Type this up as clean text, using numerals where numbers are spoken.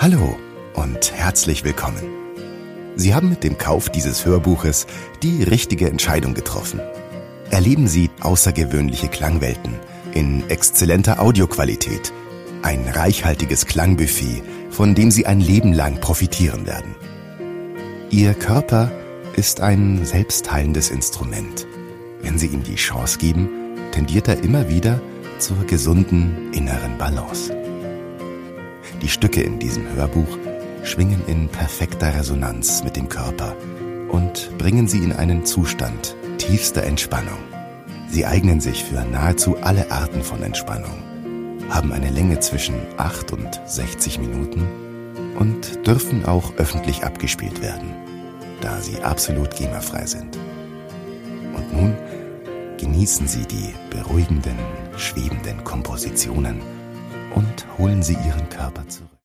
Hallo und herzlich willkommen. Sie haben mit dem Kauf dieses Hörbuches die richtige Entscheidung getroffen. Erleben Sie außergewöhnliche Klangwelten in exzellenter Audioqualität, ein reichhaltiges Klangbuffet, von dem Sie ein Leben lang profitieren werden. Ihr Körper ist ein selbstheilendes Instrument. Wenn Sie ihm die Chance geben, tendiert er immer wieder zur gesunden inneren Balance. Die Stücke in diesem Hörbuch schwingen in perfekter Resonanz mit dem Körper und bringen Sie in einen Zustand tiefster Entspannung. Sie eignen sich für nahezu alle Arten von Entspannung, haben eine Länge zwischen 8 und 60 Minuten und dürfen auch öffentlich abgespielt werden, da sie absolut GEMA-frei sind. Und nun genießen Sie die beruhigenden, schwebenden Kompositionen und holen Sie Ihren Körper zurück.